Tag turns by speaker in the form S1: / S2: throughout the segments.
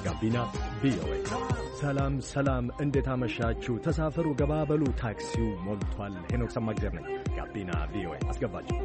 S1: ጋቢና ቪኦኤ። ሰላም ሰላም፣ እንዴት አመሻችሁ? ተሳፈሩ፣ ገባበሉ፣ ታክሲው ሞልቷል። ሄኖክ ሰማግደር ነኝ። ጋቢና ቪኦኤ አስገባችሁ።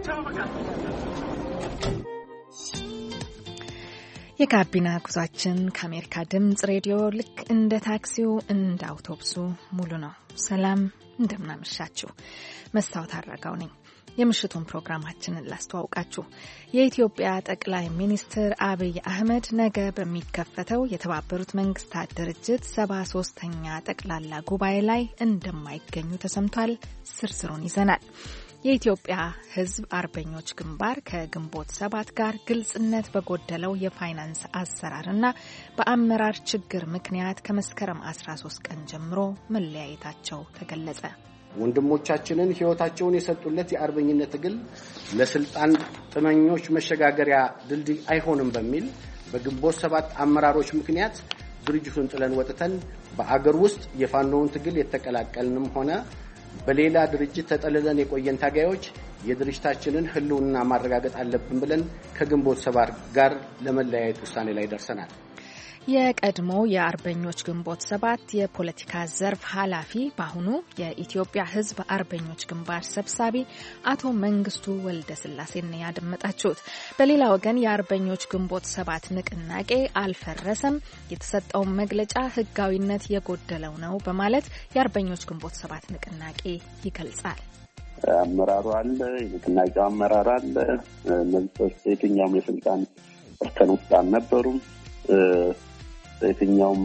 S2: የጋቢና ጉዟችን ከአሜሪካ ድምጽ ሬዲዮ ልክ እንደ ታክሲው እንደ አውቶቡሱ ሙሉ ነው። ሰላም እንደምናመሻችሁ። መስታወት አድራጋው ነኝ። የምሽቱን ፕሮግራማችንን ላስተዋውቃችሁ። የኢትዮጵያ ጠቅላይ ሚኒስትር አብይ አህመድ ነገ በሚከፈተው የተባበሩት መንግስታት ድርጅት 73ኛ ጠቅላላ ጉባኤ ላይ እንደማይገኙ ተሰምቷል። ዝርዝሩን ይዘናል። የኢትዮጵያ ሕዝብ አርበኞች ግንባር ከግንቦት 7 ጋር ግልጽነት በጎደለው የፋይናንስ አሰራርና በአመራር ችግር ምክንያት ከመስከረም 13 ቀን ጀምሮ መለያየታቸው ተገለጸ።
S3: ወንድሞቻችንን ሕይወታቸውን የሰጡለት የአርበኝነት ትግል ለስልጣን ጥመኞች መሸጋገሪያ ድልድይ አይሆንም በሚል በግንቦት 7 አመራሮች ምክንያት ድርጅቱን ጥለን ወጥተን በአገር ውስጥ የፋኖውን ትግል የተቀላቀልንም ሆነ በሌላ ድርጅት ተጠልለን የቆየን ታጋዮች የድርጅታችንን ህልውና ማረጋገጥ አለብን ብለን ከግንቦት 7 ጋር ለመለያየት ውሳኔ ላይ ደርሰናል።
S2: የቀድሞ የአርበኞች ግንቦት 7 የፖለቲካ ዘርፍ ኃላፊ በአሁኑ የኢትዮጵያ ሕዝብ አርበኞች ግንባር ሰብሳቢ አቶ መንግስቱ ወልደስላሴን ያደመጣችሁት። በሌላ ወገን የአርበኞች ግንቦት 7 ንቅናቄ አልፈረሰም፣ የተሰጠውን መግለጫ ህጋዊነት የጎደለው ነው በማለት የአርበኞች ግንቦት 7 ንቅናቄ ይገልጻል።
S4: አመራሩ አለ፣ የንቅናቄው አመራር አለ። እነዚህ ሰዎች የትኛውም የስልጣን እርከን ውስጥ አልነበሩም። የትኛውም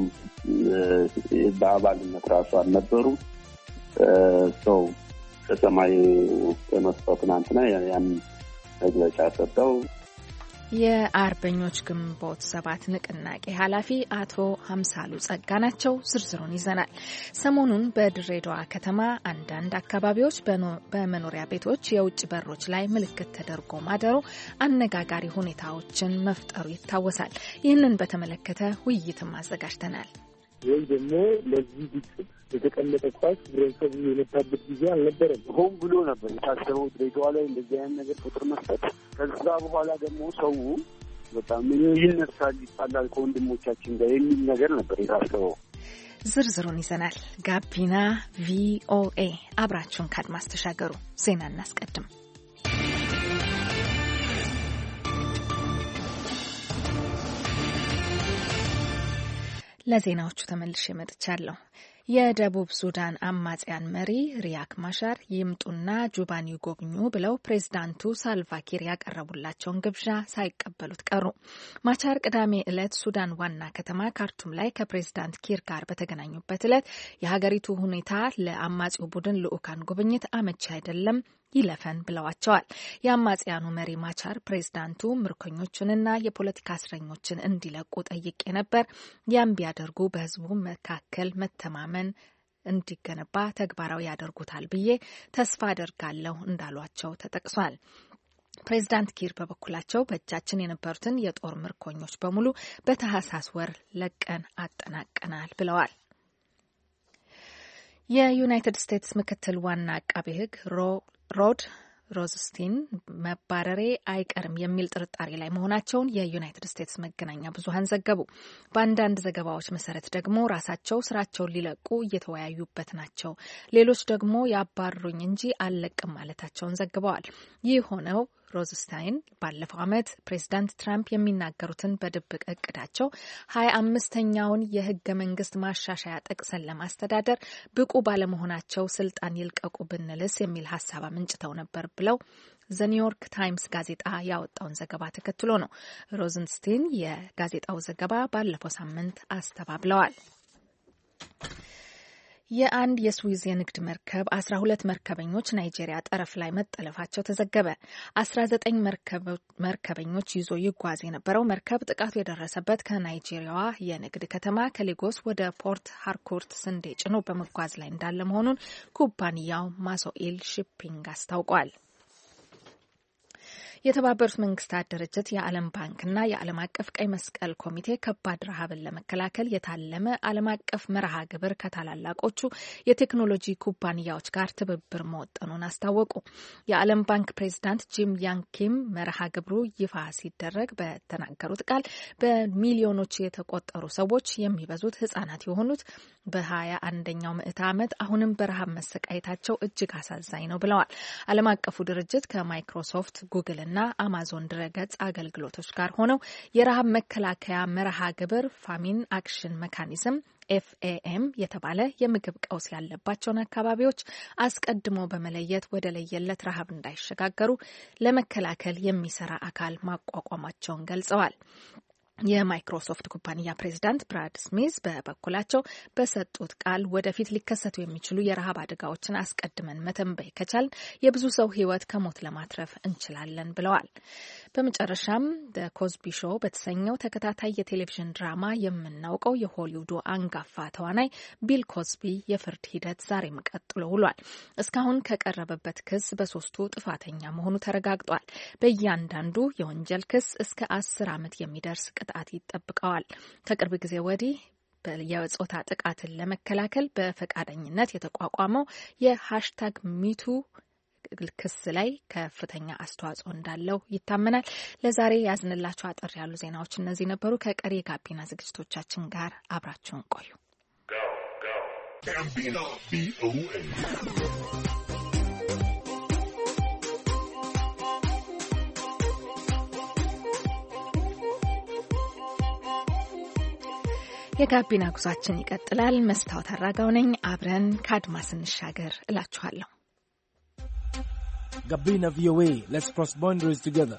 S4: በአባልነት ራሱ አልነበሩም። ሰው ከሰማይ ተነስተው ትናንትና ያን መግለጫ ሰጠው።
S2: የአርበኞች ግንቦት 7 ንቅናቄ ኃላፊ አቶ ሀምሳሉ ጸጋ ናቸው። ዝርዝሩን ይዘናል። ሰሞኑን በድሬዳዋ ከተማ አንዳንድ አካባቢዎች በመኖሪያ ቤቶች የውጭ በሮች ላይ ምልክት ተደርጎ ማደሩ አነጋጋሪ ሁኔታዎችን መፍጠሩ ይታወሳል። ይህንን በተመለከተ ውይይትም አዘጋጅተናል።
S5: ወይ ደግሞ ለዚህ ግጭት የተቀመጠ ኳስ ህብረተሰቡ የመታበት ጊዜ አልነበረም። ሆን ብሎ ነበር የታሰበው ድሬዳዋ ላይ እንደዚህ አይነት ነገር ቁጥር መስጠት። ከዛ በኋላ ደግሞ ሰው በጣም ይነሳል፣ ይጣላል ከወንድሞቻችን ጋር የሚል ነገር ነበር የታሰበው።
S2: ዝርዝሩን ይዘናል። ጋቢና ቪኦኤ አብራችሁን ካድማስ ተሻገሩ። ዜና እናስቀድም። ለዜናዎቹ ተመልሼ መጥቻለሁ። የደቡብ ሱዳን አማጽያን መሪ ሪያክ ማሻር ይምጡና ጁባን ይጎብኙ ብለው ፕሬዝዳንቱ ሳልቫኪር ያቀረቡላቸውን ግብዣ ሳይቀበሉት ቀሩ። ማቻር ቅዳሜ ዕለት ሱዳን ዋና ከተማ ካርቱም ላይ ከፕሬዝዳንት ኪር ጋር በተገናኙበት ዕለት የሀገሪቱ ሁኔታ ለአማጺው ቡድን ልዑካን ጉብኝት አመቺ አይደለም ይለፈን ብለዋቸዋል። የአማጽያኑ መሪ ማቻር ፕሬዝዳንቱ ምርኮኞችንና የፖለቲካ እስረኞችን እንዲለቁ ጠይቄ ነበር፣ ያም ቢያደርጉ በህዝቡ መካከል መተማመን እንዲገነባ ተግባራዊ ያደርጉታል ብዬ ተስፋ አደርጋለሁ እንዳሏቸው ተጠቅሷል። ፕሬዝዳንት ኪር በበኩላቸው በእጃችን የነበሩትን የጦር ምርኮኞች በሙሉ በታህሳስ ወር ለቀን አጠናቀናል ብለዋል። የዩናይትድ ስቴትስ ምክትል ዋና አቃቤ ሕግ ሮድ ሮዝስቲን መባረሬ አይቀርም የሚል ጥርጣሬ ላይ መሆናቸውን የዩናይትድ ስቴትስ መገናኛ ብዙኃን ዘገቡ። በአንዳንድ ዘገባዎች መሰረት ደግሞ ራሳቸው ስራቸውን ሊለቁ እየተወያዩበት ናቸው፣ ሌሎች ደግሞ ያባርሩኝ እንጂ አልለቅም ማለታቸውን ዘግበዋል። ይህ ሆነው ሮዝስታይን ባለፈው ዓመት ፕሬዝዳንት ትራምፕ የሚናገሩትን በድብቅ እቅዳቸው 25ኛውን የህገ መንግስት ማሻሻያ ጠቅሰን ለማስተዳደር ብቁ ባለመሆናቸው ስልጣን ይልቀቁ ብንልስ የሚል ሀሳብ አመንጭተው ነበር ብለው ዘኒውዮርክ ታይምስ ጋዜጣ ያወጣውን ዘገባ ተከትሎ ነው። ሮዝንስቲን የጋዜጣው ዘገባ ባለፈው ሳምንት አስተባብለዋል። የአንድ የስዊዝ የንግድ መርከብ 12 መርከበኞች ናይጄሪያ ጠረፍ ላይ መጠለፋቸው ተዘገበ። 19 መርከበኞች ይዞ ይጓዝ የነበረው መርከብ ጥቃቱ የደረሰበት ከናይጄሪያዋ የንግድ ከተማ ከሌጎስ ወደ ፖርት ሃርኮርት ስንዴ ጭኖ በመጓዝ ላይ እንዳለ መሆኑን ኩባንያው ማሶኢል ሺፒንግ አስታውቋል። የተባበሩት መንግስታት ድርጅት የዓለም ባንክና የዓለም አቀፍ ቀይ መስቀል ኮሚቴ ከባድ ረሃብን ለመከላከል የታለመ ዓለም አቀፍ መርሃ ግብር ከታላላቆቹ የቴክኖሎጂ ኩባንያዎች ጋር ትብብር መወጠኑን አስታወቁ። የዓለም ባንክ ፕሬዚዳንት ጂም ያንግ ኪም መርሃ ግብሩ ይፋ ሲደረግ በተናገሩት ቃል በሚሊዮኖች የተቆጠሩ ሰዎች የሚበዙት ህጻናት የሆኑት በ21ኛው ምዕተ ዓመት አሁንም በረሃብ መሰቃየታቸው እጅግ አሳዛኝ ነው ብለዋል። ዓለም አቀፉ ድርጅት ከማይክሮሶፍት፣ ጉግል እና አማዞን ድረገጽ አገልግሎቶች ጋር ሆነው የረሃብ መከላከያ መርሃ ግብር ፋሚን አክሽን ሜካኒዝም FAM የተባለ የምግብ ቀውስ ያለባቸውን አካባቢዎች አስቀድሞ በመለየት ወደ ለየለት ረሃብ እንዳይሸጋገሩ ለመከላከል የሚሰራ አካል ማቋቋማቸውን ገልጸዋል። የማይክሮሶፍት ኩባንያ ፕሬዚዳንት ብራድ ስሚዝ በበኩላቸው በሰጡት ቃል ወደፊት ሊከሰቱ የሚችሉ የረሃብ አደጋዎችን አስቀድመን መተንበይ ከቻልን የብዙ ሰው ሕይወት ከሞት ለማትረፍ እንችላለን ብለዋል። በመጨረሻም ኮዝቢ ሾው በተሰኘው ተከታታይ የቴሌቪዥን ድራማ የምናውቀው የሆሊውዱ አንጋፋ ተዋናይ ቢል ኮዝቢ የፍርድ ሂደት ዛሬም ቀጥሎ ውሏል። እስካሁን ከቀረበበት ክስ በሶስቱ ጥፋተኛ መሆኑ ተረጋግጧል። በእያንዳንዱ የወንጀል ክስ እስከ 10 ዓመት የሚደርስ ቅጣት ይጠብቀዋል። ከቅርብ ጊዜ ወዲህ የጾታ ጥቃትን ለመከላከል በፈቃደኝነት የተቋቋመው የሃሽታግ ሚቱ ክስ ላይ ከፍተኛ አስተዋጽኦ እንዳለው ይታመናል። ለዛሬ ያዝንላችሁ አጠር ያሉ ዜናዎች እነዚህ ነበሩ። ከቀሪ የጋቢና ዝግጅቶቻችን ጋር አብራችሁን ቆዩ። የጋቢና ጉዟችን ይቀጥላል። መስታወት አራጋው ነኝ። አብረን ከአድማስ እንሻገር እላችኋለሁ።
S6: Gabina VOA, let's cross boundaries together.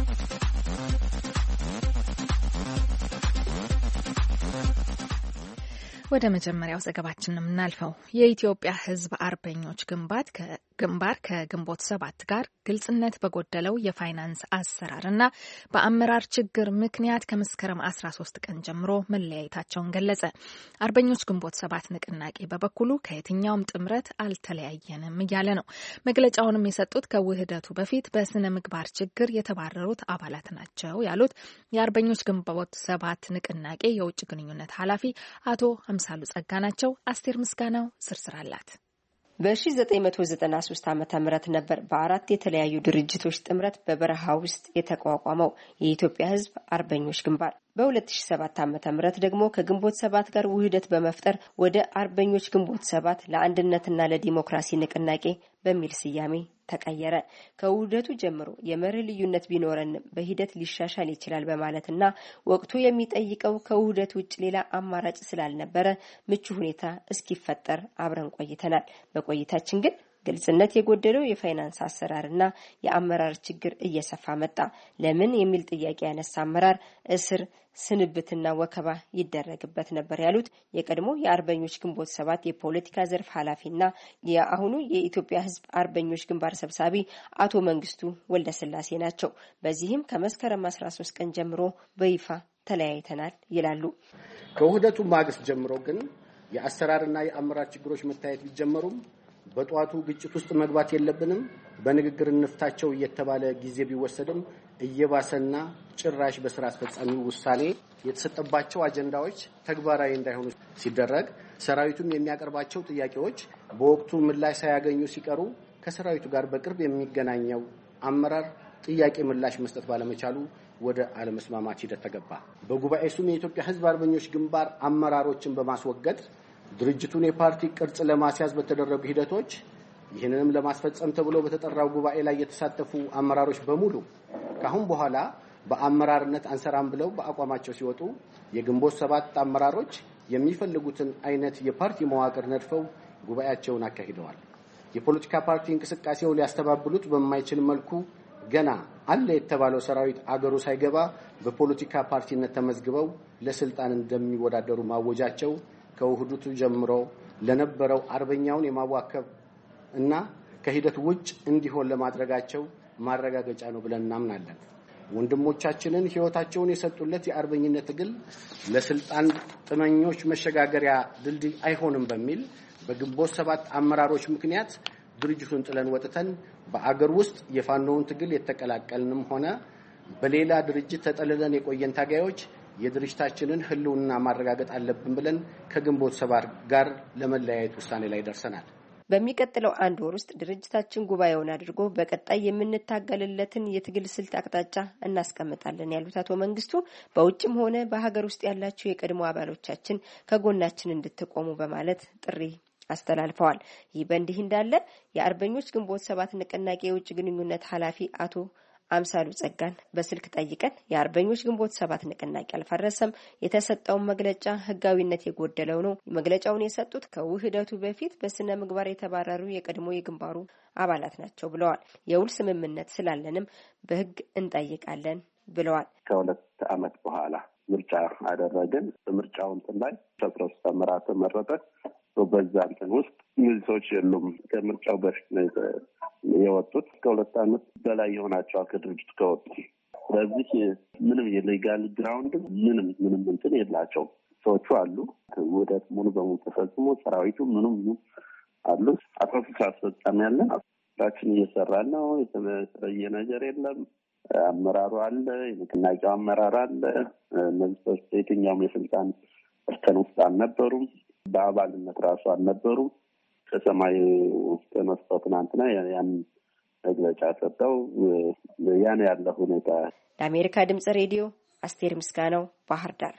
S2: ወደ መጀመሪያው ዘገባችን የምናልፈው የኢትዮጵያ ሕዝብ አርበኞች ግንባር ከግንቦት 7 ጋር ግልጽነት በጎደለው የፋይናንስ አሰራርና በአመራር ችግር ምክንያት ከመስከረም 13 ቀን ጀምሮ መለያየታቸውን ገለጸ። አርበኞች ግንቦት 7 ንቅናቄ በበኩሉ ከየትኛውም ጥምረት አልተለያየንም እያለ ነው። መግለጫውንም የሰጡት ከውህደቱ በፊት በስነ ምግባር ችግር የተባረሩት አባላት ናቸው ያሉት የአርበኞች ግንቦት 7 ንቅናቄ የውጭ ግንኙነት ኃላፊ አቶ አምሳሉ ጸጋ ናቸው። አስቴር ምስጋናው ዝርዝር አላት።
S7: በ1993 ዓ.ም ነበር በአራት የተለያዩ ድርጅቶች ጥምረት በበረሃ ውስጥ የተቋቋመው የኢትዮጵያ ሕዝብ አርበኞች ግንባር። በ2007 ዓ.ም ደግሞ ከግንቦት 7 ጋር ውህደት በመፍጠር ወደ አርበኞች ግንቦት 7 ለአንድነትና ለዲሞክራሲ ንቅናቄ በሚል ስያሜ ተቀየረ። ከውህደቱ ጀምሮ የመርህ ልዩነት ቢኖረንም በሂደት ሊሻሻል ይችላል በማለትና ወቅቱ የሚጠይቀው ከውህደት ውጭ ሌላ አማራጭ ስላልነበረ ምቹ ሁኔታ እስኪፈጠር አብረን ቆይተናል። በቆይታችን ግን ግልጽነት የጎደለው የፋይናንስ አሰራርና የአመራር ችግር እየሰፋ መጣ። ለምን የሚል ጥያቄ ያነሳ አመራር እስር፣ ስንብትና ወከባ ይደረግበት ነበር ያሉት የቀድሞ የአርበኞች ግንቦት 7 የፖለቲካ ዘርፍ ኃላፊና የአሁኑ የኢትዮጵያ ሕዝብ አርበኞች ግንባር ሰብሳቢ አቶ መንግስቱ ወልደስላሴ ናቸው። በዚህም ከመስከረም 13 ቀን ጀምሮ በይፋ ተለያይተናል ይላሉ።
S3: ከውህደቱ ማግስት ጀምሮ ግን የአሰራርና የአመራር ችግሮች መታየት ቢጀመሩም በጧቱ ግጭት ውስጥ መግባት የለብንም፣ በንግግር እንፍታቸው እየተባለ ጊዜ ቢወሰድም እየባሰና ጭራሽ በስራ አስፈጻሚው ውሳኔ የተሰጠባቸው አጀንዳዎች ተግባራዊ እንዳይሆኑ ሲደረግ ሰራዊቱም የሚያቀርባቸው ጥያቄዎች በወቅቱ ምላሽ ሳያገኙ ሲቀሩ ከሰራዊቱ ጋር በቅርብ የሚገናኘው አመራር ጥያቄ ምላሽ መስጠት ባለመቻሉ ወደ አለመስማማት ሂደት ተገባ። በጉባኤ ሱም የኢትዮጵያ ሕዝብ አርበኞች ግንባር አመራሮችን በማስወገድ ድርጅቱን የፓርቲ ቅርጽ ለማስያዝ በተደረጉ ሂደቶች ይህንንም ለማስፈጸም ተብሎ በተጠራው ጉባኤ ላይ የተሳተፉ አመራሮች በሙሉ ካሁን በኋላ በአመራርነት አንሰራም ብለው በአቋማቸው ሲወጡ የግንቦት 7 አመራሮች የሚፈልጉትን አይነት የፓርቲ መዋቅር ነድፈው ጉባኤያቸውን አካሂደዋል። የፖለቲካ ፓርቲ እንቅስቃሴው ሊያስተባብሉት በማይችል መልኩ ገና አለ የተባለው ሰራዊት አገሩ ሳይገባ በፖለቲካ ፓርቲነት ተመዝግበው ለስልጣን እንደሚወዳደሩ ማወጃቸው ከውህደቱ ጀምሮ ለነበረው አርበኛውን የማዋከብ እና ከሂደት ውጭ እንዲሆን ለማድረጋቸው ማረጋገጫ ነው ብለን እናምናለን። ወንድሞቻችንን ሕይወታቸውን የሰጡለት የአርበኝነት ትግል ለስልጣን ጥመኞች መሸጋገሪያ ድልድይ አይሆንም በሚል በግንቦት 7 አመራሮች ምክንያት ድርጅቱን ጥለን ወጥተን በአገር ውስጥ የፋኖውን ትግል የተቀላቀልንም ሆነ በሌላ ድርጅት ተጠልለን የቆየን ታጋዮች የድርጅታችንን ህልውና ማረጋገጥ አለብን ብለን ከግንቦት ሰባት ጋር ለመለያየት ውሳኔ ላይ ደርሰናል።
S7: በሚቀጥለው አንድ ወር ውስጥ ድርጅታችን ጉባኤውን አድርጎ በቀጣይ የምንታገልለትን የትግል ስልት አቅጣጫ እናስቀምጣለን ያሉት አቶ መንግስቱ በውጭም ሆነ በሀገር ውስጥ ያላችሁ የቀድሞ አባሎቻችን ከጎናችን እንድትቆሙ በማለት ጥሪ አስተላልፈዋል። ይህ በእንዲህ እንዳለ የአርበኞች ግንቦት ሰባት ንቅናቄ የውጭ ግንኙነት ኃላፊ አቶ አምሳሉ ጸጋን በስልክ ጠይቀን የአርበኞች ግንቦት ሰባት ንቅናቄ አልፈረሰም፣ የተሰጠው መግለጫ ህጋዊነት የጎደለው ነው፣ መግለጫውን የሰጡት ከውህደቱ በፊት በስነ ምግባር የተባረሩ የቀድሞ የግንባሩ አባላት ናቸው ብለዋል። የውል ስምምነት ስላለንም በህግ እንጠይቃለን ብለዋል።
S4: ከ2 ዓመት በኋላ ምርጫ አደረግን። በምርጫው እንትን ላይ 13 አመራር ተመረጠ። በዛ እንትን ውስጥ እነዚህ ሰዎች የሉም። ከምርጫው በፊት ነው የወጡት። ከ2 ዓመት በላይ የሆናቸው ከድርጅቱ ከወጡ። ስለዚህ ምንም የሌጋል ግራውንድ ምንም እንትን የላቸው ሰዎቹ አሉ። ውህደት ሙሉ በሙሉ ተፈጽሞ ሰራዊቱ ምንም አሉ። አቶ አስፈጻሚ ያለን ስራችን እየሰራን ነው። የተለየ ነገር የለም። አመራሩ አለ፣ የንቅናቄው አመራር አለ። እነዚህ ሰዎች የትኛውም የስልጣን እርከን ውስጥ አልነበሩም። በአባልነት ራሱ አልነበሩም። ከሰማይ ውስጥ ተነስተው ትናንትና ያን መግለጫ ሰጠው። ያን ያለ ሁኔታ።
S7: ለአሜሪካ ድምጽ ሬዲዮ አስቴር ምስጋናው ባህር ዳር።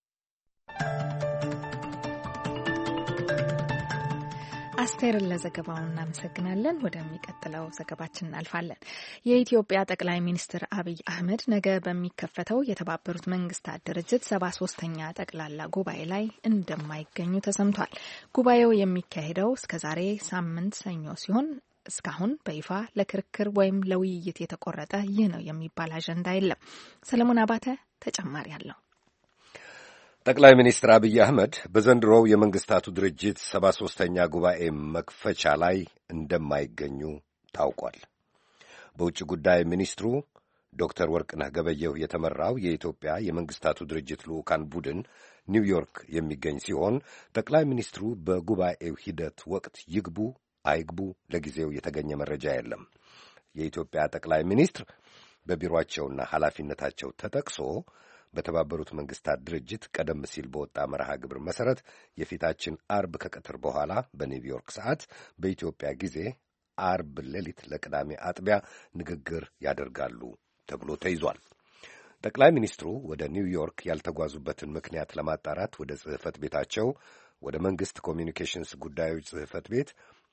S2: አስቴርን ለዘገባው እናመሰግናለን። ወደሚቀጥለው ዘገባችን እናልፋለን። የኢትዮጵያ ጠቅላይ ሚኒስትር አብይ አህመድ ነገ በሚከፈተው የተባበሩት መንግስታት ድርጅት 73ኛ ጠቅላላ ጉባኤ ላይ እንደማይገኙ ተሰምቷል። ጉባኤው የሚካሄደው እስከዛሬ ሳምንት ሰኞ ሲሆን እስካሁን በይፋ ለክርክር ወይም ለውይይት የተቆረጠ ይህ ነው የሚባል አጀንዳ የለም። ሰለሞን አባተ ተጨማሪ አለው።
S8: ጠቅላይ ሚኒስትር አብይ አህመድ በዘንድሮው የመንግስታቱ ድርጅት 73ኛ ጉባኤ መክፈቻ ላይ እንደማይገኙ ታውቋል። በውጭ ጉዳይ ሚኒስትሩ ዶክተር ወርቅነህ ገበየሁ የተመራው የኢትዮጵያ የመንግስታቱ ድርጅት ልዑካን ቡድን ኒውዮርክ የሚገኝ ሲሆን ጠቅላይ ሚኒስትሩ በጉባኤው ሂደት ወቅት ይግቡ አይግቡ ለጊዜው የተገኘ መረጃ የለም። የኢትዮጵያ ጠቅላይ ሚኒስትር በቢሮአቸውና ኃላፊነታቸው ተጠቅሶ በተባበሩት መንግስታት ድርጅት ቀደም ሲል በወጣ መርሃ ግብር መሰረት የፊታችን አርብ ከቀትር በኋላ በኒውዮርክ ሰዓት በኢትዮጵያ ጊዜ አርብ ሌሊት ለቅዳሜ አጥቢያ ንግግር ያደርጋሉ ተብሎ ተይዟል። ጠቅላይ ሚኒስትሩ ወደ ኒውዮርክ ያልተጓዙበትን ምክንያት ለማጣራት ወደ ጽሕፈት ቤታቸው ወደ መንግስት ኮሚኒኬሽንስ ጉዳዮች ጽሕፈት ቤት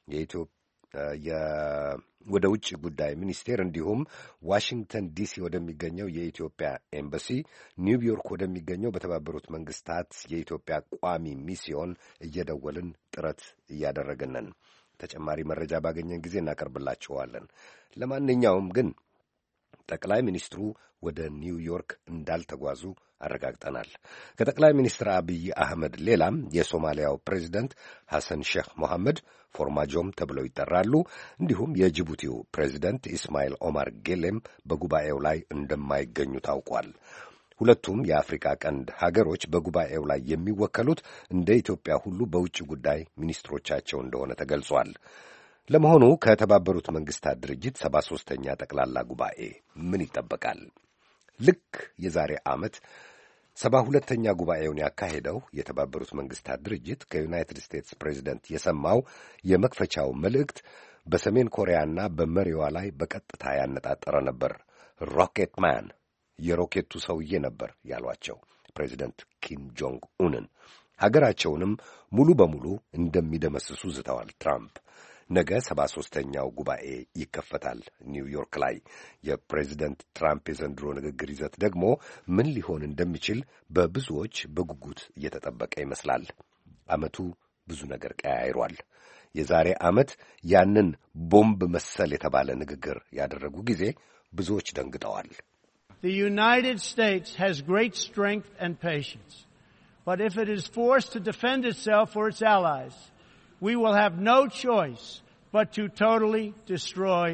S8: ወደ ውጭ ጉዳይ ሚኒስቴር እንዲሁም ዋሽንግተን ዲሲ ወደሚገኘው የኢትዮጵያ ኤምባሲ፣ ኒውዮርክ ወደሚገኘው በተባበሩት መንግስታት የኢትዮጵያ ቋሚ ሚስዮን እየደወልን ጥረት እያደረግን ነን። ተጨማሪ መረጃ ባገኘን ጊዜ እናቀርብላችኋለን። ለማንኛውም ግን ጠቅላይ ሚኒስትሩ ወደ ኒውዮርክ እንዳልተጓዙ አረጋግጠናል። ከጠቅላይ ሚኒስትር አብይ አህመድ ሌላም የሶማሊያው ፕሬዚደንት ሐሰን ሼክ ሞሐመድ ፎርማጆም ተብለው ይጠራሉ። እንዲሁም የጅቡቲው ፕሬዚደንት ኢስማኤል ኦማር ጌሌም በጉባኤው ላይ እንደማይገኙ ታውቋል። ሁለቱም የአፍሪካ ቀንድ ሀገሮች በጉባኤው ላይ የሚወከሉት እንደ ኢትዮጵያ ሁሉ በውጭ ጉዳይ ሚኒስትሮቻቸው እንደሆነ ተገልጿል። ለመሆኑ ከተባበሩት መንግስታት ድርጅት 73ኛ ጠቅላላ ጉባኤ ምን ይጠበቃል? ልክ የዛሬ ዓመት 72ኛ ጉባኤውን ያካሄደው የተባበሩት መንግስታት ድርጅት ከዩናይትድ ስቴትስ ፕሬዚደንት የሰማው የመክፈቻው መልእክት በሰሜን ኮሪያና በመሪዋ ላይ በቀጥታ ያነጣጠረ ነበር። ሮኬት ማን፣ የሮኬቱ ሰውዬ ነበር ያሏቸው ፕሬዚደንት ኪም ጆንግ ኡንን። ሀገራቸውንም ሙሉ በሙሉ እንደሚደመስሱ ዝተዋል ትራምፕ። ነገ 73ኛው ጉባኤ ይከፈታል ኒውዮርክ ላይ። የፕሬዚደንት ትራምፕ የዘንድሮ ንግግር ይዘት ደግሞ ምን ሊሆን እንደሚችል በብዙዎች በጉጉት እየተጠበቀ ይመስላል። ዓመቱ ብዙ ነገር ቀያይሯል። የዛሬ ዓመት ያንን ቦምብ መሰል የተባለ ንግግር ያደረጉ ጊዜ ብዙዎች ደንግጠዋል።
S9: The United States has great strength and patience, but if it is forced to defend itself or its allies, we will have no choice but to totally destroy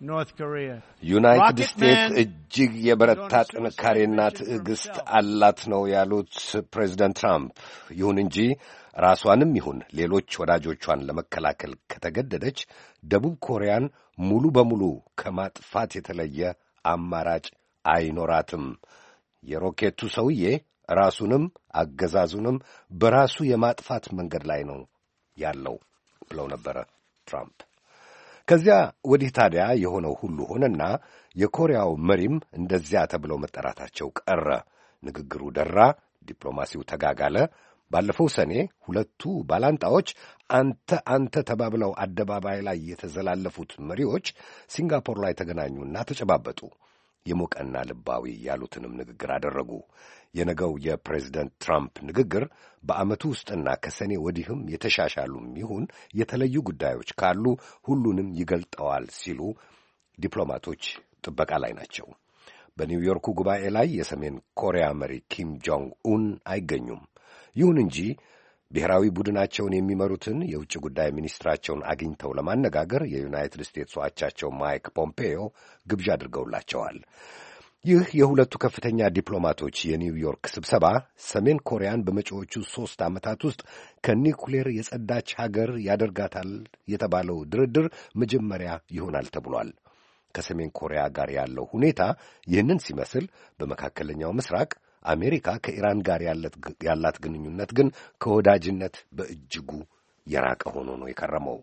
S9: North Korea.
S8: ዩናይትድ ስቴትስ እጅግ የበረታ ጥንካሬና ትዕግስት አላት ነው ያሉት ፕሬዚደንት ትራምፕ። ይሁን እንጂ ራሷንም ይሁን ሌሎች ወዳጆቿን ለመከላከል ከተገደደች ደቡብ ኮሪያን ሙሉ በሙሉ ከማጥፋት የተለየ አማራጭ አይኖራትም። የሮኬቱ ሰውዬ ራሱንም አገዛዙንም በራሱ የማጥፋት መንገድ ላይ ነው ያለው ብለው ነበረ ትራምፕ። ከዚያ ወዲህ ታዲያ የሆነው ሁሉ ሆነና የኮሪያው መሪም እንደዚያ ተብለው መጠራታቸው ቀረ። ንግግሩ ደራ፣ ዲፕሎማሲው ተጋጋለ። ባለፈው ሰኔ ሁለቱ ባላንጣዎች አንተ ተባብለው አደባባይ ላይ የተዘላለፉት መሪዎች ሲንጋፖር ላይ ተገናኙና ተጨባበጡ። የሞቀና ልባዊ ያሉትንም ንግግር አደረጉ። የነገው የፕሬዝደንት ትራምፕ ንግግር በዓመቱ ውስጥና ከሰኔ ወዲህም የተሻሻሉም ይሁን የተለዩ ጉዳዮች ካሉ ሁሉንም ይገልጠዋል ሲሉ ዲፕሎማቶች ጥበቃ ላይ ናቸው። በኒውዮርኩ ጉባኤ ላይ የሰሜን ኮሪያ መሪ ኪም ጆንግ ኡን አይገኙም። ይሁን እንጂ ብሔራዊ ቡድናቸውን የሚመሩትን የውጭ ጉዳይ ሚኒስትራቸውን አግኝተው ለማነጋገር የዩናይትድ ስቴትስ አቻቸው ማይክ ፖምፔዮ ግብዣ አድርገውላቸዋል። ይህ የሁለቱ ከፍተኛ ዲፕሎማቶች የኒውዮርክ ስብሰባ ሰሜን ኮሪያን በመጪዎቹ 3 ዓመታት ውስጥ ከኒኩሌር የጸዳች ሀገር ያደርጋታል የተባለው ድርድር መጀመሪያ ይሆናል ተብሏል። ከሰሜን ኮሪያ ጋር ያለው ሁኔታ ይህንን ሲመስል፣ በመካከለኛው ምስራቅ አሜሪካ ከኢራን ጋር ያላት ግንኙነት ግን ከወዳጅነት በእጅጉ የራቀ ሆኖ ነው የከረመው።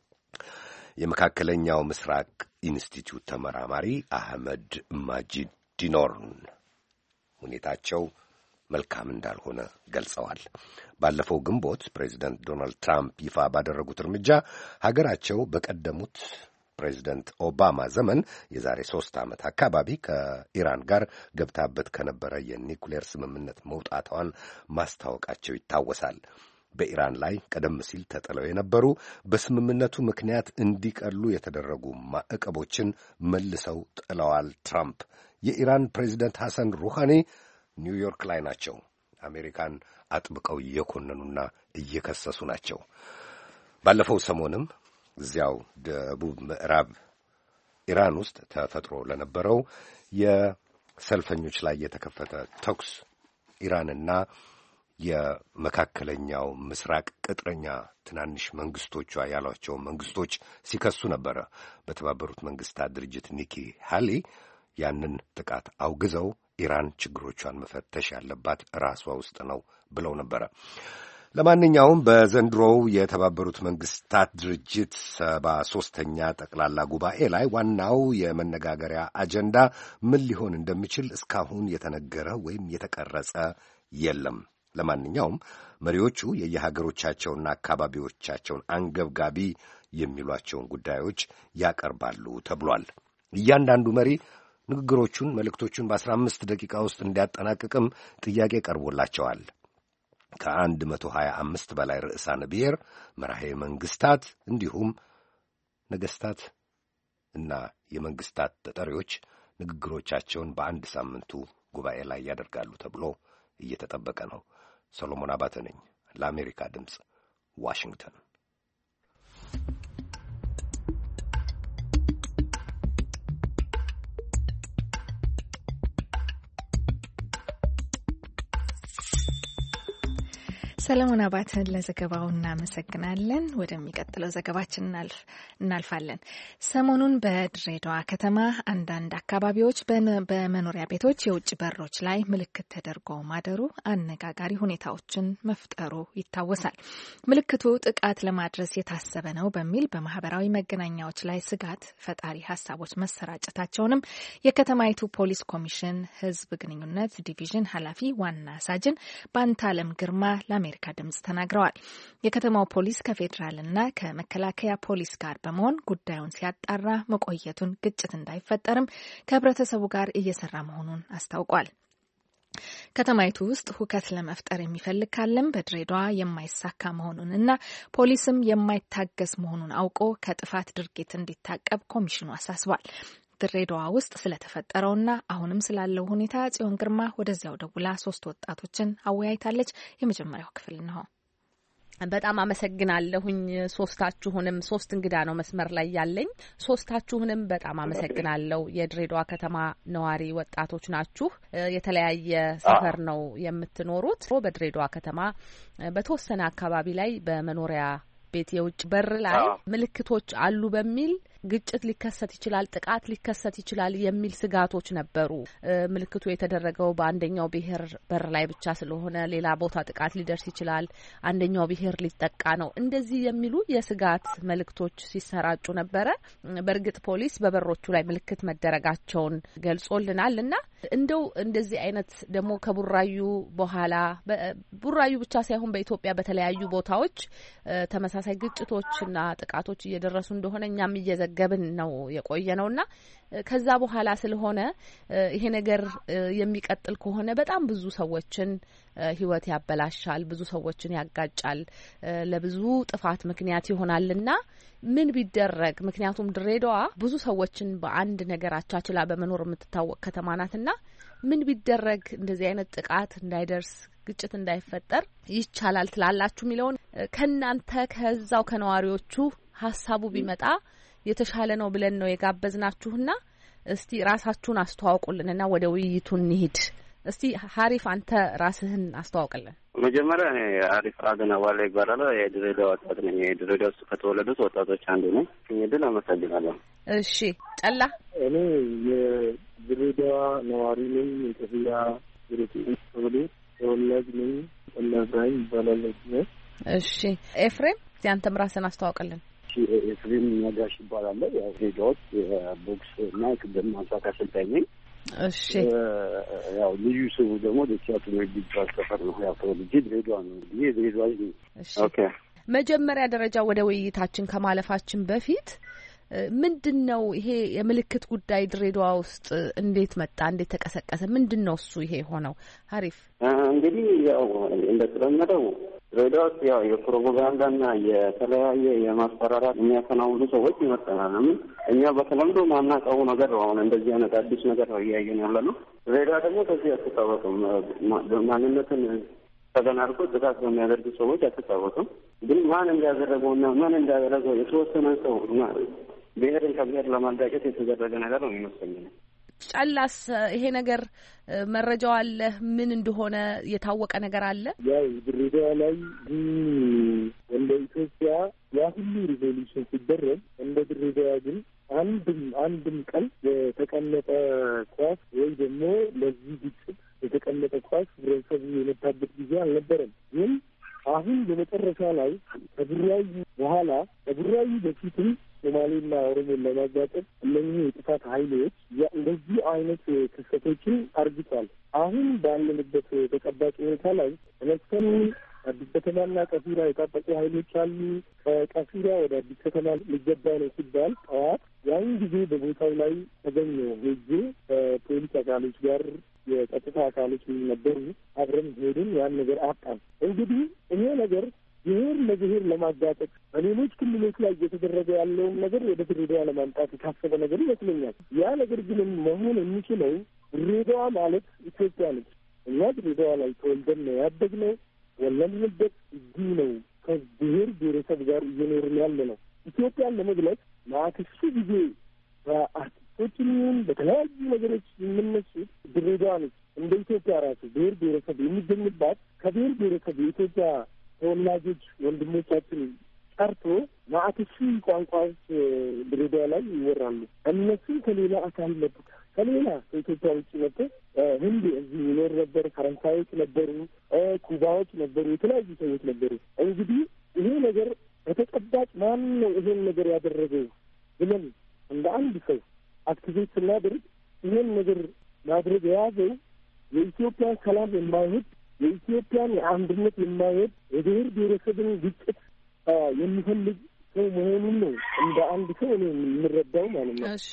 S8: የመካከለኛው ምስራቅ ኢንስቲትዩት ተመራማሪ አህመድ ማጂድ ዲኖርን ሁኔታቸው መልካም እንዳልሆነ ገልጸዋል። ባለፈው ግንቦት ፕሬዚደንት ዶናልድ ትራምፕ ይፋ ባደረጉት እርምጃ ሀገራቸው በቀደሙት ፕሬዚደንት ኦባማ ዘመን የዛሬ 3 ዓመት አካባቢ ከኢራን ጋር ገብታበት ከነበረ የኒኩሌር ስምምነት መውጣቷን ማስታወቃቸው ይታወሳል። በኢራን ላይ ቀደም ሲል ተጥለው የነበሩ በስምምነቱ ምክንያት እንዲቀሉ የተደረጉ ማዕቀቦችን መልሰው ጥለዋል ትራምፕ። የኢራን ፕሬዚደንት ሐሰን ሩሃኒ ኒውዮርክ ላይ ናቸው። አሜሪካን አጥብቀው እየኮነኑና እየከሰሱ ናቸው። ባለፈው ሰሞንም እዚያው ደቡብ ምዕራብ ኢራን ውስጥ ተፈጥሮ ለነበረው የሰልፈኞች ላይ የተከፈተ ተኩስ ኢራንና የመካከለኛው ምስራቅ ቅጥረኛ ትናንሽ መንግስቶቿ ያሏቸው መንግስቶች ሲከሱ ነበረ። በተባበሩት መንግስታት ድርጅት ኒኪ ሃሊ ያንን ጥቃት አውግዘው ኢራን ችግሮቿን መፈተሽ ያለባት ራሷ ውስጥ ነው ብለው ነበረ። ለማንኛውም በዘንድሮው የተባበሩት መንግስታት ድርጅት 73ኛ ጠቅላላ ጉባኤ ላይ ዋናው የመነጋገሪያ አጀንዳ ምን ሊሆን እንደሚችል እስካሁን የተነገረ ወይም የተቀረጸ የለም። ለማንኛውም መሪዎቹ የየሀገሮቻቸውና አካባቢዎቻቸውን አንገብጋቢ የሚሏቸውን ጉዳዮች ያቀርባሉ ተብሏል። እያንዳንዱ መሪ ንግግሮቹን፣ መልእክቶቹን በ15 ደቂቃ ውስጥ እንዲያጠናቅቅም ጥያቄ ቀርቦላቸዋል። ከ125 በላይ ርዕሳነ ብሔር፣ መራሄ መንግስታት እንዲሁም ነገስታት እና የመንግስታት ተጠሪዎች ንግግሮቻቸውን በአንድ ሳምንቱ ጉባኤ ላይ ያደርጋሉ ተብሎ እየተጠበቀ ነው። ሰሎሞን አባተ ነኝ ለአሜሪካ ድምፅ ዋሽንግተን።
S2: ሰለሞን አባተን ለዘገባው እናመሰግናለን። ወደሚቀጥለው ዘገባችን እናልፋለን። ሰሞኑን በድሬዳዋ ከተማ አንዳንድ አካባቢዎች በመኖሪያ ቤቶች የውጭ በሮች ላይ ምልክት ተደርጎ ማደሩ አነጋጋሪ ሁኔታዎችን መፍጠሩ ይታወሳል። ምልክቱ ጥቃት ለማድረስ የታሰበ ነው በሚል በማህበራዊ መገናኛዎች ላይ ስጋት ፈጣሪ ሀሳቦች መሰራጨታቸውንም የከተማይቱ ፖሊስ ኮሚሽን ሕዝብ ግንኙነት ዲቪዥን ኃላፊ ዋና ሳጅን ባንታለም ግርማ ለአሜሪካ ድምጽ ተናግረዋል። የከተማው ፖሊስ ከፌዴራልና ከመከላከያ ፖሊስ ጋር በመሆን ጉዳዩን ሲያጣራ መቆየቱን፣ ግጭት እንዳይፈጠርም ከህብረተሰቡ ጋር እየሰራ መሆኑን አስታውቋል። ከተማይቱ ውስጥ ሁከት ለመፍጠር የሚፈልግ ካለም በድሬዳዋ የማይሳካ መሆኑንና ፖሊስም የማይታገስ መሆኑን አውቆ ከጥፋት ድርጊት እንዲታቀብ ኮሚሽኑ አሳስቧል። ድሬዳዋ ውስጥ ስለተፈጠረውና አሁንም ስላለው ሁኔታ ጽዮን ግርማ ወደዚያው ደውላ 3 ወጣቶችን አወያይታለች። የመጀመሪያው ክፍል ነው።
S10: በጣም አመሰግናለሁኝ። ሶስታችሁንም ሶስት እንግዳ ነው መስመር ላይ ያለኝ። ሶስታችሁንም በጣም አመሰግናለሁ። የድሬዳዋ ከተማ ነዋሪ ወጣቶች ናችሁ። የተለያየ ሰፈር ነው የምትኖሩት። በድሬዳዋ ከተማ በተወሰነ አካባቢ ላይ በመኖሪያ ቤት የውጭ በር ላይ ምልክቶች አሉ በሚል ግጭት ሊከሰት ይችላል፣ ጥቃት ሊከሰት ይችላል የሚል ስጋቶች ነበሩ። ምልክቱ የተደረገው በአንደኛው ብሔር በር ላይ ብቻ ስለሆነ ሌላ ቦታ ጥቃት ሊደርስ ይችላል፣ አንደኛው ብሔር ሊጠቃ ነው፣ እንደዚህ የሚሉ የስጋት መልእክቶች ሲሰራጩ ነበረ። በእርግጥ ፖሊስ በበሮቹ ላይ ምልክት መደረጋቸውን ገልጾልናል እና እንደው እንደዚህ አይነት ደግሞ ከቡራዩ በኋላ ቡራዩ ብቻ ሳይሆን በኢትዮጵያ በተለያዩ ቦታዎች ተመሳሳይ ግጭቶችና ጥቃቶች እየደረሱ እንደሆነ እኛም እየዘገብን ነው የቆየ ነውና ከዛ በኋላ ስለሆነ ይሄ ነገር የሚቀጥል ከሆነ በጣም ብዙ ሰዎችን ህይወት ያበላሻል፣ ብዙ ሰዎችን ያጋጫል፣ ለብዙ ጥፋት ምክንያት ይሆናልና ምን ቢደረግ? ምክንያቱም ድሬዳዋ ብዙ ሰዎችን በአንድ ነገር አቻችላ በመኖር የምትታወቅ ከተማ ናትና ምን ቢደረግ እንደዚህ አይነት ጥቃት እንዳይደርስ፣ ግጭት እንዳይፈጠር ይቻላል ትላላችሁ የሚለውን ከናንተ ከዛው ከነዋሪዎቹ ሀሳቡ ቢመጣ የተሻለ ነው ብለን ነው የጋበዝናችሁና እስቲ ራሳችሁን አስተዋውቁልንና ወደ ውይይቱ እንሂድ። እስቲ ሀሪፍ አንተ ራስህን አስተዋውቅልን።
S4: መጀመሪያ እኔ ሀሪፍ አገና ዋላ ይባላል። የድሬዳዋ ወጣት ነኝ። የድሬዳዋ ውስጥ ከተወለዱት ወጣቶች አንዱ ነኝ። እድል አመሰግናለሁ።
S10: እሺ ጨላ።
S5: እኔ የድሬዳዋ ነዋሪ ነኝ። የከፍያ ድሬዳዋ ተወላጅ ነኝ። ጨላ ብራሂም ይባላል።
S10: እሺ ኤፍሬም አንተም ራስህን አስተዋውቅልን።
S5: ኤፍሬም ነጋሽ ይባላል። ያው ድሬዳዋ ውስጥ የቦክስ እና የክብደት ማንሳት አሰልጣኝ ነኝ።
S10: እሺ
S5: ያው ልዩ ስሙ ደግሞ ደቻቱ ነው የሚባል ሰፈር ነው። ያው ተወልጄ ድሬዳዋ ነው። ድሬዳዋ ነው።
S10: ኦኬ መጀመሪያ ደረጃ ወደ ውይይታችን ከማለፋችን በፊት ምንድነው ይሄ የምልክት ጉዳይ ድሬዳዋ ውስጥ እንዴት መጣ? እንዴት ተቀሰቀሰ? ምንድነው እሱ ይሄ ሆነው? ሀሪፍ
S4: እንግዲህ ያው እንደተለመደው ድሬዳዋ ውስጥ ያው የፕሮፓጋንዳና የተለያየ የማስፈራራት የሚያከናውኑ ሰዎች ይመጣናል። እኛ በተለምዶ ማናውቀው ነገር ነው። አሁን እንደዚህ አይነት አዲስ ነገር ነው እያየን ያለ ነው። ድሬዳዋ ደግሞ ከዚህ አትታወቅም። ማንነትን ተገናርጎ ጥቃት በሚያደርጉ ሰዎች አትታወቅም። ግን ማን እንዳደረገውና ማን እንዳደረገው የተወሰነ ሰው ብሔርን ከብሔር ለማዳቀት የተደረገ ነገር ነው የሚመስለኝ።
S10: ጨላስ ይሄ ነገር መረጃው አለ? ምን እንደሆነ የታወቀ ነገር አለ?
S5: ያው ድሬዳዋ ላይ እንደ ኢትዮጵያ ያ ሁሉ ሪቮሉሽን ሲደረግ እንደ ድሬዳዋ ግን አንድም ቀን የተቀመጠ ኳስ ወይ ደግሞ ለዚህ ግጭት የተቀመጠ ኳስ ህብረተሰቡ የመታበት ጊዜ አልነበረም። ግን አሁን በመጨረሻ ላይ ከቡራዩ በኋላ ከቡራዩ በፊትም ሶማሌና ኦሮሞን ለማጋጨት እነኚህ የጥፋት ኃይሎች እንደዚህ አይነት ክስተቶችን አርግቷል። አሁን ባለንበት ተጨባጭ ሁኔታ ላይ ተነስተን አዲስ ከተማና ቀፊራ የታጠቁ ኃይሎች አሉ። ከቀፊራ ወደ አዲስ ከተማ ሊገባ ነው ሲባል ጠዋት ያን ጊዜ በቦታው ላይ ተገኘው ሄጄ ከፖሊስ አካሎች ጋር የጸጥታ አካሎች ነበሩ። አብረን ሄድን። ያን ነገር አጣን። እንግዲህ ይሄ ነገር ብሔር ለብሔር ለማጋጠጥ በሌሎች ክልሎች ላይ እየተደረገ ያለውን ነገር ወደ ድሬዳዋ ለማምጣት የታሰበ ነገር ይመስለኛል። ያ ነገር ግን መሆን የሚችለው ድሬዳዋ ማለት ኢትዮጵያ ነች። እኛ ድሬዳዋ ላይ ተወልደን ነው ያደግነው። ወለድንበት እዚህ ነው። ከብሔር ብሔረሰብ ጋር እየኖርን ያለ ነው። ኢትዮጵያን ለመግለጽ ማክሱ ጊዜ በአርቲስቶችም ይሁን በተለያዩ ነገሮች የምነሱት ድሬዳዋ ነች። እንደ ኢትዮጵያ ራሱ ብሔር ብሔረሰብ የሚገኝባት ከብሔር ብሔረሰብ የኢትዮጵያ ተወላጆች ወንድሞቻችን ቀርቶ ማዕከሱ ቋንቋዎች ድሬዳዋ ላይ ይወራሉ። እነሱም ከሌላ አካል መጡ። ከሌላ ከኢትዮጵያ ውጭ መጡ። ህንድ እዚህ ይኖር ነበር። ፈረንሳዮች ነበሩ፣ ኩባዎች ነበሩ፣ የተለያዩ ሰዎች ነበሩ። እንግዲህ ይሄ ነገር በተጨባጭ ማን ነው ይሄን ነገር ያደረገው ብለን እንደ አንድ ሰው አክቲቪስት ስናደርግ ይሄን ነገር ማድረግ የያዘው የኢትዮጵያን ሰላም የማይሄድ የኢትዮጵያን የአንድነት የማይሄድ የብሔር ብሔረሰብን ግጭት የሚፈልግ ሰው መሆኑን ነው እንደ አንድ ሰው እኔ የምንረዳው ማለት ነው።
S10: እሺ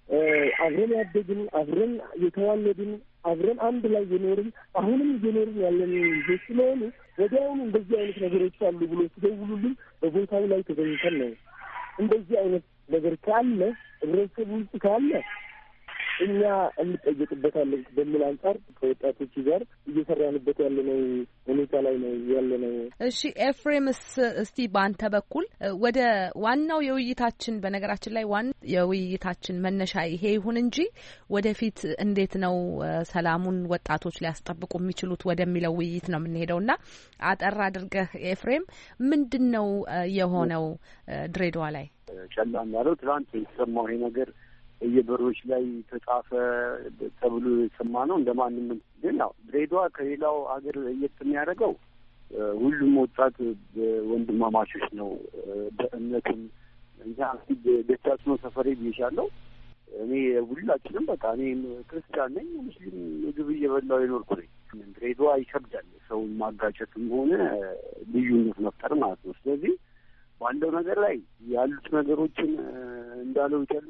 S5: አብረን ያደግን፣ አብረን የተዋለድን፣ አብረን አንድ ላይ የኖርን አሁንም እየኖርን ያለን ልጆች ስለሆኑ ወዲያውኑ እንደዚህ አይነት ነገሮች አሉ ብሎ ሲደውሉልን በቦታው ላይ ተገኝተን ነው። እንደዚህ አይነት ነገር ካለ ህብረተሰቡ ውስጥ ካለ እኛ እንጠየቅበታለን በሚል አንጻር ከወጣቶች ጋር እየሰራንበት ያለነው ሁኔታ ላይ ነው ያለነው።
S10: እሺ ኤፍሬምስ፣ እስቲ በአንተ በኩል ወደ ዋናው የውይይታችን በነገራችን ላይ የውይይታችን መነሻ ይሄ ይሁን እንጂ ወደፊት እንዴት ነው ሰላሙን ወጣቶች ሊያስጠብቁ የሚችሉት ወደሚለው ውይይት ነው የምንሄደውና አጠር አድርገህ ኤፍሬም ምንድነው የሆነው ድሬዳዋ ላይ?
S5: ጨላም ያለው ትናንት የተሰማው ይሄ ነገር የበሮች ላይ ተጻፈ ተብሎ የሰማ ነው። እንደማንም ግን ያው ድሬዳዋ ከሌላው ሀገር ለየት የሚያደርገው ሁሉም ወጣት ወንድማማቾች ነው። በእምነትም እኛ ደቻችን ሰፈሬ ብዬሻለሁ። እኔ ሁላችንም በቃ እኔ ክርስቲያን ነኝ፣ ሙስሊም ምግብ እየበላሁ የኖርኩ ነኝ። ድሬዳዋ ይከብዳል ሰውን ማጋጨትም ሆነ ልዩነት መፍጠር ማለት ነው። ስለዚህ ባለው ነገር ላይ ያሉት ነገሮችን እንዳለው ጨላ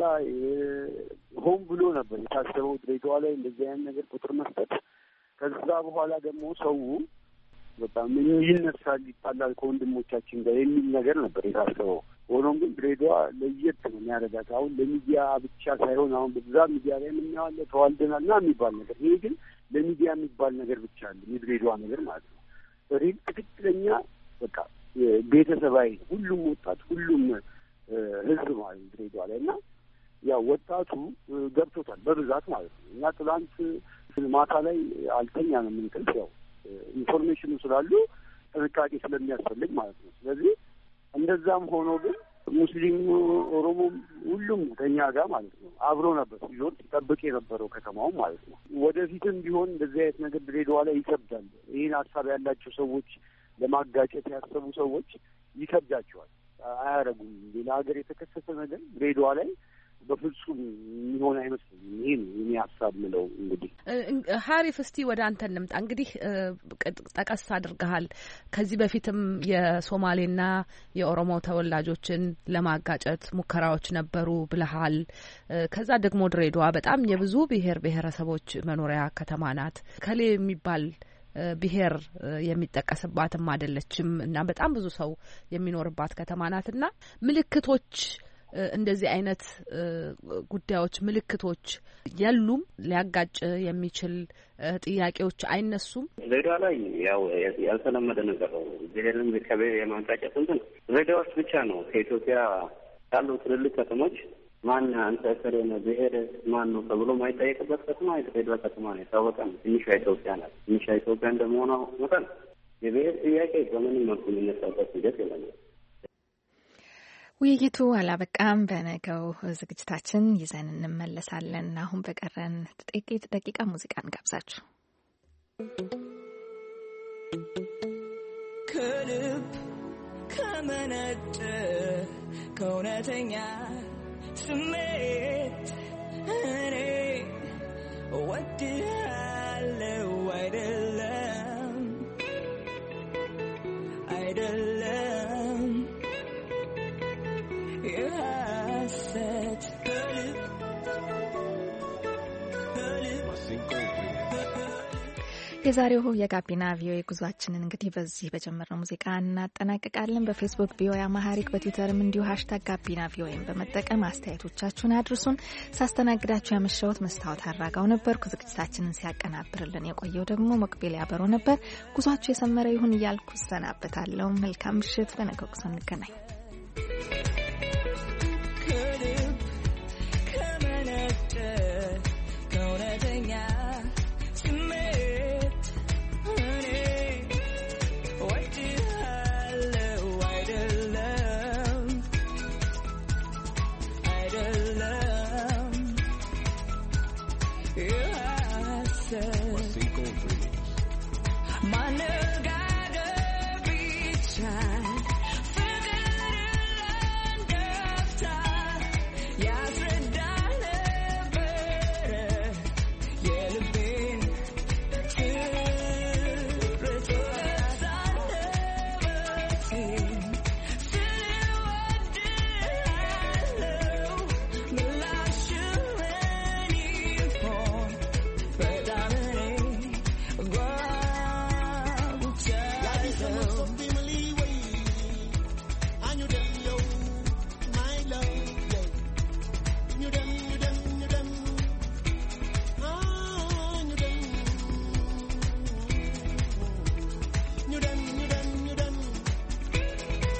S5: ሆን ብሎ ነበር የታሰበው ድሬዳዋ ላይ እንደዚህ አይነት ነገር ቁጥር መስጠት። ከዛ በኋላ ደግሞ ሰው በጣም ይነሳል፣ ይጣላል ከወንድሞቻችን ጋር የሚል ነገር ነበር የታሰበው። ሆኖም ግን ድሬዳዋ ለየት ነው የሚያደርጋት። አሁን ለሚዲያ ብቻ ሳይሆን አሁን በብዛት ሚዲያ ላይ የምናየዋለን ተዋልደናል እና የሚባል ነገር፣ ይሄ ግን ለሚዲያ የሚባል ነገር ብቻ አለ የድሬዳዋ ነገር ማለት ነው። ሪል ትክክለኛ በቃ ቤተሰባዊ ሁሉም ወጣት ሁሉም ህዝብ ማለት ድሬዳዋ ላይ እና ያው ወጣቱ ገብቶታል በብዛት ማለት ነው። እና ትላንት ማታ ላይ አልተኛንም እንቅልፍ፣ ያው ኢንፎርሜሽኑ ስላሉ ጥንቃቄ ስለሚያስፈልግ ማለት ነው። ስለዚህ እንደዛም ሆኖ ግን ሙስሊም ኦሮሞም ሁሉም ከኛ ጋር ማለት ነው አብሮ ነበር ሲዞር ሲጠብቅ የነበረው ከተማው ማለት ነው። ወደፊትም ቢሆን እንደዚህ አይነት ነገር ድሬዳዋ ላይ ይከብዳል። ይህን ሀሳብ ያላቸው ሰዎች ለማጋጨት ያሰቡ ሰዎች ይከብዳቸዋል፣ አያረጉም። ሌላ ሀገር የተከሰተ ነገር ድሬዳዋ ላይ በፍጹም የሚሆን አይመስልም። ይሄ ነው የኔ ሀሳብ ምለው። እንግዲህ
S10: ሀሪፍ፣ እስቲ ወደ አንተ እንምጣ። እንግዲህ ጠቀስ አድርገሃል። ከዚህ በፊትም የሶማሌና የኦሮሞ ተወላጆችን ለማጋጨት ሙከራዎች ነበሩ ብለሃል። ከዛ ደግሞ ድሬዳዋ በጣም የብዙ ብሔር ብሔረሰቦች መኖሪያ ከተማ ናት። ከሌ የሚባል ብሔር የሚጠቀስባትም አይደለችም እና በጣም ብዙ ሰው የሚኖርባት ከተማ ናት እና ምልክቶች እንደዚህ አይነት ጉዳዮች ምልክቶች የሉም። ሊያጋጭ የሚችል ጥያቄዎች አይነሱም።
S11: ድሬዳዋ ላይ ያው ያልተለመደ ነገር ነው። ብሔርን ከብሔር የማጋጨት እንትን ድሬዳዋዎች ብቻ ነው ከኢትዮጵያ ካሉ ትልልቅ ከተሞች ማን አንተ ከሌለ ብሔር ማን ነው ተብሎ ማይጠየቅበት ከተማ የድሬዳዋ ከተማ ነው። የታወቀ ነው። ትንሿ ኢትዮጵያ ናት። ትንሿ ኢትዮጵያ እንደመሆኗ መጠን የብሔር ጥያቄ በምንም መልኩ የሚነሳበት ሂደት የለም።
S2: ውይይቱ አላበቃም። በነገው ዝግጅታችን ይዘን እንመለሳለን። አሁን በቀረን ጥቂት ደቂቃ ሙዚቃ እንጋብዛችሁ።
S12: ከልብ ከመነጨ ከእውነተኛ ስሜት እኔ ወድሃለው አይደለም አይደለም የሐሰት
S2: የዛሬው የጋቢና ቪኦኤ ጉዟችንን እንግዲህ በዚህ በጀመርነው ሙዚቃ እናጠናቅቃለን። በፌስቡክ ቪኦኤ አማሃሪክ፣ በትዊተርም እንዲሁ # ጋቢና ቪኦኤን በመጠቀም አስተያየቶቻችሁን አድርሱን። ሳስተናግዳችሁ ያመሸሁት መስታወት አራጋው ነበርኩ። ዝግጅታችንን ሲያቀናብርልን የቆየው ደግሞ ሞቅቤል ያበሮ ነበር። ጉዟችሁ የሰመረ ይሁን እያልኩ እሰናበታለሁ። መልካም ምሽት። በነገው ጉዞ እንገናኝ።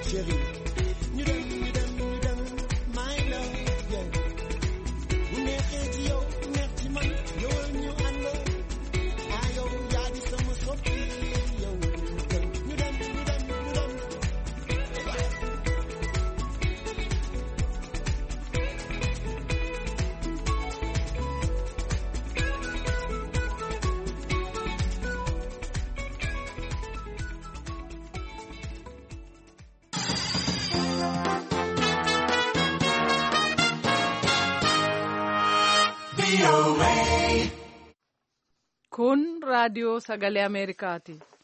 S12: chérie. Ñu dem, my love, yeah. Bu neexee ci yow, neex ci man, yow ñu ànd. Ah yow yaa di sama soppi, yow. Ñu dem.
S13: Kun raadiyoo sagalee Ameerikaati.